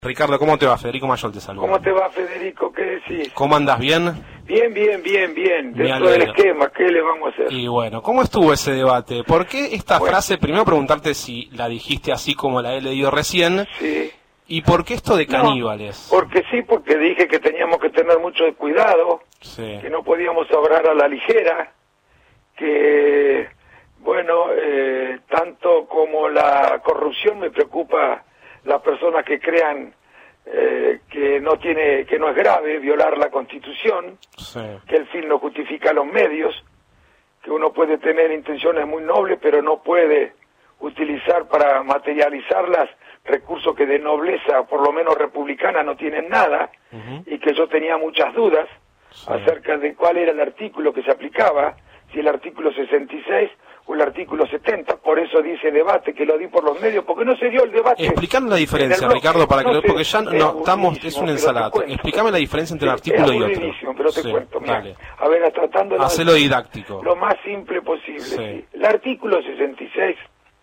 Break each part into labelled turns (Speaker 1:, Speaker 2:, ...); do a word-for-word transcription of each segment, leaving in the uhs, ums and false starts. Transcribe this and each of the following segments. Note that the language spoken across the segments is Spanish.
Speaker 1: Ricardo, ¿cómo te va? Federico Mayol te saluda.
Speaker 2: ¿Cómo te va, Federico? ¿Qué decís?
Speaker 1: ¿Cómo andas? ¿Bien?
Speaker 2: Bien, bien, bien, bien.
Speaker 1: Me
Speaker 2: Dentro del
Speaker 1: alegro.
Speaker 2: esquema, ¿qué le vamos a hacer?
Speaker 1: Y bueno, ¿cómo estuvo ese debate? ¿Por qué esta
Speaker 2: Bueno.
Speaker 1: frase? Primero preguntarte si la dijiste así como la he leído recién.
Speaker 2: Sí.
Speaker 1: ¿Y por qué esto de
Speaker 2: No,
Speaker 1: caníbales?
Speaker 2: porque sí, porque dije que teníamos que tener mucho cuidado,
Speaker 1: Sí.
Speaker 2: que no podíamos obrar a la ligera, que, bueno, eh, tanto como la corrupción me preocupa las personas que crean eh, que no tiene, que no es grave violar la Constitución,
Speaker 1: Sí.
Speaker 2: que el fin no justifica los medios, que uno puede tener intenciones muy nobles, pero no puede utilizar para materializarlas recursos que de nobleza, por lo menos republicana, no tienen nada,
Speaker 1: Ujú.
Speaker 2: y que yo tenía muchas dudas
Speaker 1: Sí.
Speaker 2: acerca de cuál era el artículo que se aplicaba, si el artículo sesenta y seis o el artículo setenta, por eso dice debate, que lo di por los medios, porque no se dio el debate.
Speaker 1: Explícame la
Speaker 2: en
Speaker 1: diferencia,
Speaker 2: el bloque.
Speaker 1: Ricardo, para que
Speaker 2: No
Speaker 1: lo,
Speaker 2: sé,
Speaker 1: porque ya
Speaker 2: es
Speaker 1: no estamos, es
Speaker 2: aburridísimo,
Speaker 1: una
Speaker 2: pero te
Speaker 1: ensalada.
Speaker 2: cuento.
Speaker 1: Explícame la diferencia entre un
Speaker 2: Sí,
Speaker 1: artículo
Speaker 2: es
Speaker 1: y otro.
Speaker 2: aburridísimo, pero te
Speaker 1: Sí,
Speaker 2: cuento, mira.
Speaker 1: dale.
Speaker 2: A ver, tratando de
Speaker 1: Hacelo didáctico.
Speaker 2: lo más simple posible.
Speaker 1: Sí.
Speaker 2: Sí. El artículo sesenta y seis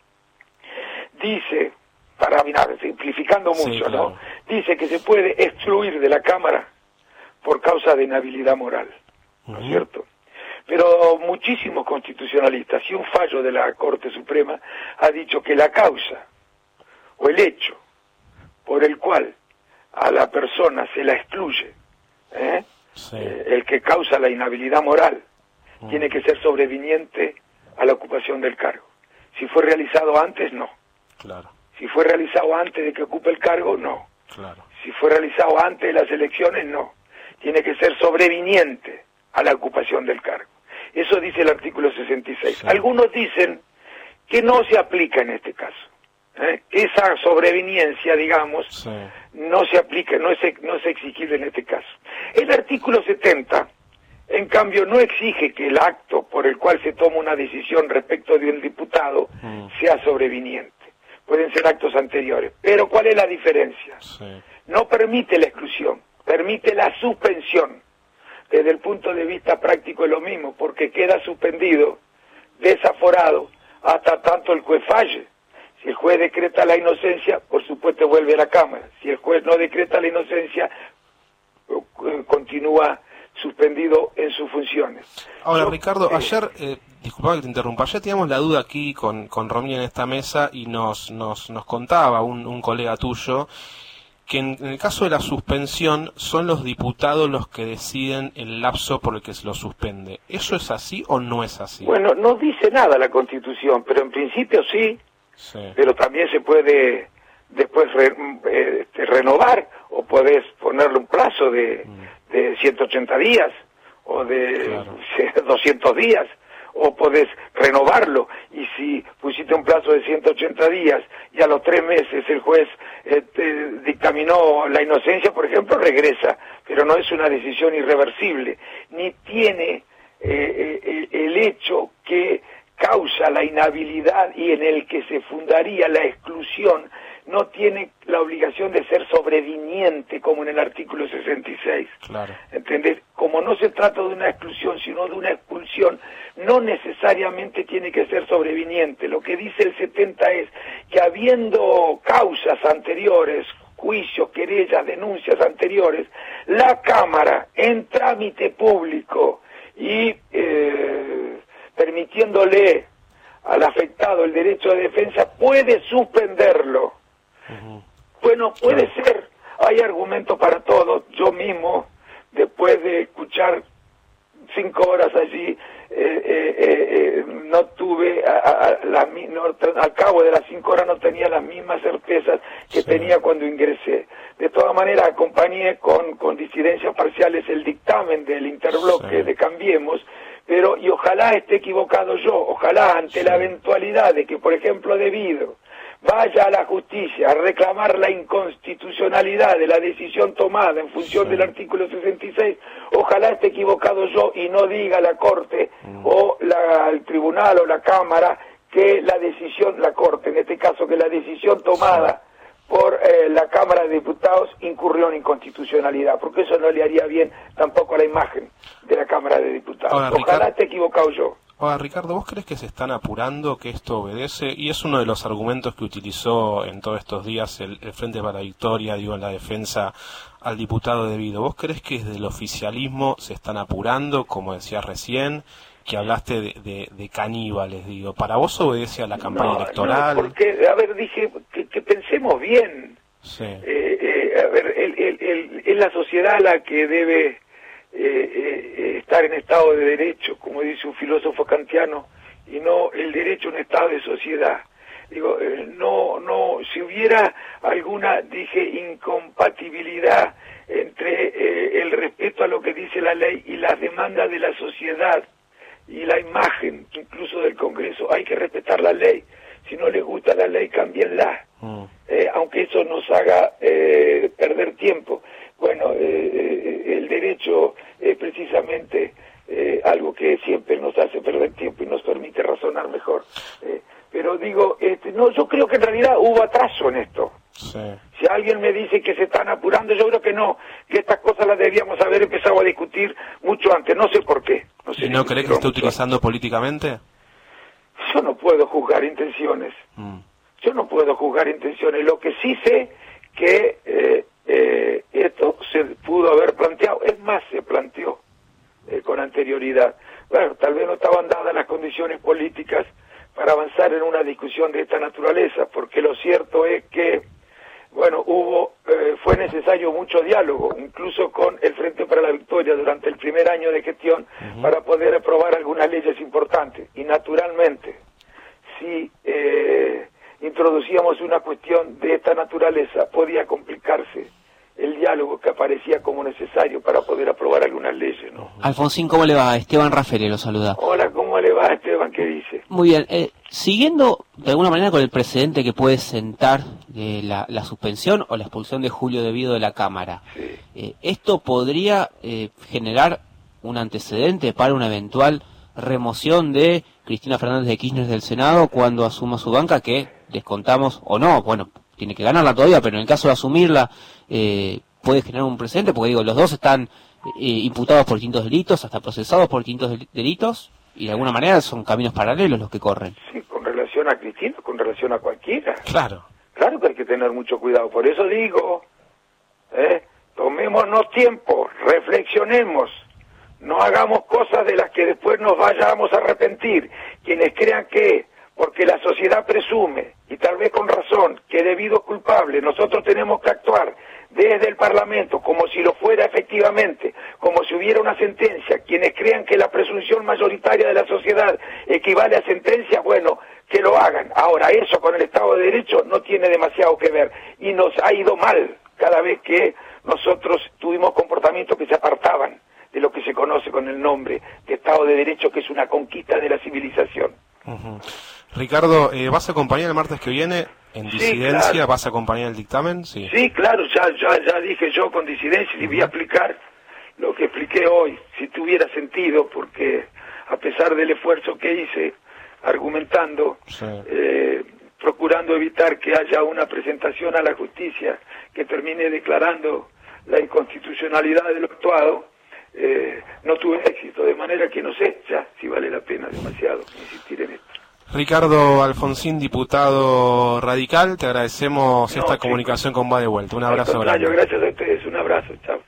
Speaker 2: dice, para mirar, simplificando
Speaker 1: Sí,
Speaker 2: mucho,
Speaker 1: claro.
Speaker 2: ¿no? Dice que se puede excluir de la Cámara por causa de inhabilidad moral, ¿no es
Speaker 1: Ujú.
Speaker 2: cierto? Pero muchísimos constitucionalistas y un fallo de la Corte Suprema ha dicho que la causa o el hecho por el cual a la persona se la excluye, ¿eh?
Speaker 1: Sí.
Speaker 2: Eh, el que causa la inhabilidad moral,
Speaker 1: Mm.
Speaker 2: tiene que ser sobreviniente a la ocupación del cargo. Si fue realizado antes, no.
Speaker 1: Claro,
Speaker 2: Si fue realizado antes de que ocupe el cargo, no.
Speaker 1: claro.
Speaker 2: Si fue realizado antes de las elecciones, no. Tiene que ser sobreviniente a la ocupación del cargo. Eso dice el artículo sesenta y seis.
Speaker 1: Sí.
Speaker 2: Algunos dicen que no se aplica en este caso. ¿eh? Esa sobreviniencia, digamos,
Speaker 1: Sí.
Speaker 2: no se aplica, no es, no es exigible en este caso. El artículo setenta, en cambio, no exige que el acto por el cual se toma una decisión respecto de un diputado
Speaker 1: Mm.
Speaker 2: sea sobreviniente. Pueden ser actos anteriores. Pero ¿cuál es la diferencia?
Speaker 1: Sí.
Speaker 2: No permite la exclusión, permite la suspensión. Desde el punto de vista práctico es lo mismo, porque queda suspendido, desaforado, hasta tanto el juez falle. Si el juez decreta la inocencia, por supuesto vuelve a la Cámara. Si el juez no decreta la inocencia, eh, continúa suspendido en sus funciones.
Speaker 1: Ahora,
Speaker 2: Yo-
Speaker 1: Ricardo,
Speaker 2: eh,
Speaker 1: ayer, eh, disculpa que te interrumpa, ayer teníamos la duda aquí con, con Romina en esta mesa y nos, nos, nos contaba un, un colega tuyo que en, en el caso de la suspensión son los diputados los que deciden el lapso por el que se lo suspende. ¿Eso es así o no es así?
Speaker 2: Bueno, no dice nada la Constitución, pero en principio sí,
Speaker 1: Sí.
Speaker 2: pero también se puede después re- eh, este, renovar, o podés ponerle un plazo de,
Speaker 1: Mm.
Speaker 2: de ciento ochenta días, o de
Speaker 1: Claro.
Speaker 2: doscientos días, o podés renovarlo, y si pusiste un plazo de ciento ochenta días y a los tres meses el juez eh, te dictaminó la inocencia, por ejemplo, regresa, pero no es una decisión irreversible, ni tiene eh, eh, el hecho que causa la inhabilidad y en el que se fundaría la exclusión, no tiene la obligación de ser sobreviniente como en el artículo sesenta y seis.
Speaker 1: Claro.
Speaker 2: ¿Entendés? Como no se trata de una exclusión, sino de una expulsión, no necesariamente tiene que ser sobreviniente. Lo que dice el setenta es que habiendo causas anteriores, juicios, querellas, denuncias anteriores, la Cámara, en trámite público y eh, permitiéndole al afectado el derecho de defensa, puede suspenderlo.
Speaker 1: Ujú.
Speaker 2: Bueno, puede
Speaker 1: Claro.
Speaker 2: ser, hay argumentos para todo. Yo mismo, después de escuchar cinco horas allí, eh, eh, eh, no tuve, a, a- a la mi- no, al cabo de las cinco horas no tenía las mismas certezas que
Speaker 1: Sí.
Speaker 2: tenía cuando ingresé. De todas maneras, acompañé con, con disidencias parciales el dictamen del interbloque
Speaker 1: Sí.
Speaker 2: de Cambiemos, pero, y ojalá esté equivocado yo, ojalá ante
Speaker 1: Sí.
Speaker 2: la eventualidad de que, por ejemplo, debido vaya a la justicia a reclamar la inconstitucionalidad de la decisión tomada en función
Speaker 1: Sí.
Speaker 2: del artículo sesenta y seis, ojalá esté equivocado yo y no diga la Corte
Speaker 1: Mm.
Speaker 2: o la, el Tribunal o la Cámara que la decisión, la Corte en este caso, que la decisión tomada por eh, la Cámara de Diputados incurrió en inconstitucionalidad, porque eso no le haría bien tampoco a la imagen de la Cámara de Diputados.
Speaker 1: Ahora,
Speaker 2: Ojalá
Speaker 1: Ricardo,
Speaker 2: esté equivocado yo.
Speaker 1: Ahora, Ricardo, ¿vos crees que se están apurando, que esto obedece? Y es uno de los argumentos que utilizó en todos estos días el, el Frente para la Victoria, digo, en la defensa al diputado debido. ¿Vos crees que desde el oficialismo se están apurando, como decías recién, que hablaste de, de, de caníbales, digo? ¿Para vos obedece a la campaña
Speaker 2: no,
Speaker 1: electoral?
Speaker 2: No, porque, a ver, dije que, que pensemos bien.
Speaker 1: Sí.
Speaker 2: Eh, eh, a ver, el, el, el, es la sociedad la que debe... Eh, eh, estar en estado de derecho, como dice un filósofo kantiano, y no el derecho a un estado de sociedad. Digo, eh, no, no, si hubiera alguna, dije, incompatibilidad entre eh, el respeto a lo que dice la ley y las demandas de la sociedad y la imagen, incluso del Congreso, hay que respetar la ley. Si no les gusta la ley, cámbienla. Mm. Eh, aunque eso nos haga eh, perder tiempo. Bueno, eh, el derecho es precisamente eh, algo que siempre nos hace perder tiempo y nos permite razonar mejor. Eh, pero digo, este, no, yo creo que en realidad hubo atraso en esto.
Speaker 1: Sí.
Speaker 2: Si alguien me dice que se están apurando, yo creo que no, que estas cosas las debíamos haber empezado a discutir mucho antes, no sé por qué. No sé
Speaker 1: ¿Y no
Speaker 2: si
Speaker 1: crees que esté utilizando antes. políticamente?
Speaker 2: Yo no puedo juzgar intenciones. Mm. Yo no puedo juzgar intenciones. Lo que sí sé que eh, eh, esto se pudo haber planteado, es más, se planteó eh, con anterioridad. Bueno, tal vez no estaban dadas las condiciones políticas para avanzar en una discusión de esta naturaleza, porque lo cierto es que, bueno, hubo, eh, fue necesario mucho diálogo, incluso con el Frente para la Victoria durante el primer año de gestión, uh-huh. para poder aprobar algunas leyes importantes. Y naturalmente, si eh, introducíamos una cuestión de esta naturaleza, podía complicarse el diálogo que aparecía como necesario para poder aprobar algunas leyes, ¿no?
Speaker 3: Alfonsín, ¿cómo le va? Esteban Rafele lo saluda.
Speaker 2: Hola, ¿cómo le va, Esteban? ¿Qué dice?
Speaker 3: Muy bien. Eh, siguiendo, de alguna manera, con el precedente que puede sentar eh, la, la suspensión o la expulsión de Julio Debido de la Cámara,
Speaker 2: sí.
Speaker 3: eh, ¿esto podría eh, generar un antecedente para una eventual remoción de Cristina Fernández de Kirchner del Senado cuando asuma su banca, que descontamos o no? Bueno, tiene que ganarla todavía, pero en el caso de asumirla, eh, puede generar un precedente, porque digo, los dos están eh, imputados por distintos delitos, hasta procesados por distintos del- delitos, y de alguna manera son caminos paralelos los que corren.
Speaker 2: Sí, con relación a Cristina, con relación a cualquiera.
Speaker 1: Claro.
Speaker 2: Claro que hay que tener mucho cuidado. Por eso digo, ¿eh? tomémonos tiempo, reflexionemos, no hagamos cosas de las que después nos vayamos a arrepentir. Quienes crean que, porque la sociedad presume, y tal vez con razón, que debido culpable nosotros tenemos que actuar desde el Parlamento como si lo fuera efectivamente, como si hubiera una sentencia, quienes crean que la presunción mayoritaria de la sociedad equivale a sentencia, bueno, que lo hagan. Ahora, eso con el Estado de Derecho no tiene demasiado que ver, y nos ha ido mal cada vez que nosotros tuvimos comportamientos que se apartaban de lo que se conoce con el nombre de Estado de Derecho, que es una conquista de la civilización.
Speaker 1: Uh-huh. Ricardo, eh, ¿vas a acompañar el martes que viene en
Speaker 2: Sí,
Speaker 1: disidencia?
Speaker 2: claro.
Speaker 1: ¿Vas a acompañar el dictamen? Sí,
Speaker 2: Sí, claro, ya ya ya dije yo con disidencia y voy a explicar lo que expliqué hoy, si tuviera sentido, porque a pesar del esfuerzo que hice argumentando,
Speaker 1: sí.
Speaker 2: eh, procurando evitar que haya una presentación a la justicia que termine declarando la inconstitucionalidad del actuado, eh, no tuve éxito, de manera que no sé ya si vale la pena demasiado insistir en esto.
Speaker 1: Ricardo Alfonsín, diputado radical, te agradecemos
Speaker 2: No,
Speaker 1: esta
Speaker 2: chicos.
Speaker 1: comunicación con Va de Vuelta. Un
Speaker 2: Al
Speaker 1: abrazo
Speaker 2: contrario,
Speaker 1: grande.
Speaker 2: gracias a ustedes, un abrazo, chao.